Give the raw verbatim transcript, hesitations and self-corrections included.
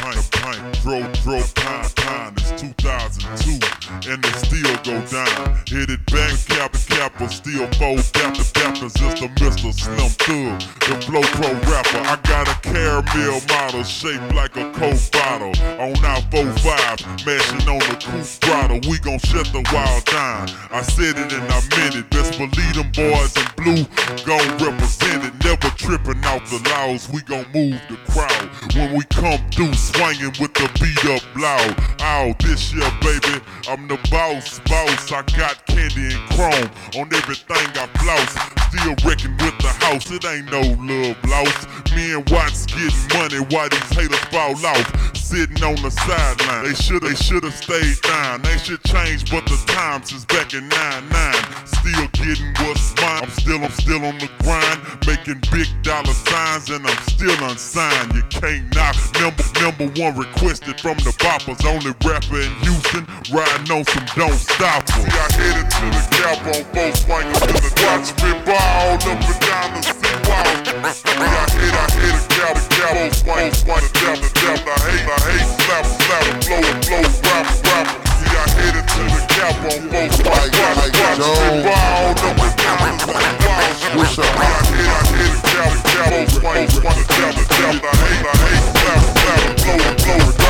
pint, pint, drove, drove, pine, pine. It's two thousand two, and they still go down. Hit it back, cap, capper, still fold, dapper, dappers. It's the Mister Slim Thug, the Flow Pro rapper. I got a caramel model shaped like a Coke bottle. On our four five, mashing on the coupe throttle. We gon' shut the wild down. I said it and I meant it. Best believe them boys in blue gon' represent it. Never tripping off the laws. We gon' move the crowd when we come through, swinging with the beat up loud. Oh, this year, baby, I'm the boss, boss. I got candy and chrome on everything I floss. Still wrecking with the house. It ain't no love lost. Me and Watts getting money while these haters fall off. Sitting on the sideline. They shoulda, they shoulda stayed down. Ain't shit changed but the time since back in nine nine. Still getting what's mine. I'm still, I'm still on the grind, making big dollar signs, and I'm still unsigned. You can't knock. Number, number one requested from the boppers. Only rapper in Houston, riding on some don't stop us. See, I headed to the cap on both swingers to the watch me ball up and down the sea wall. See, I hit, I hit a cap, a cap, both swingers, swingers, dap, the dap. I hate, I hate, slap, slap, blow, blow, rap, rap. See, I headed to the cap on both swingers. Watch, watch me ball up and down the sea wall. See, I hit, I hit a cap, a cap, both swingers, swingers, dap, the dap. I hate, I hate, slap, slap, blow, blow,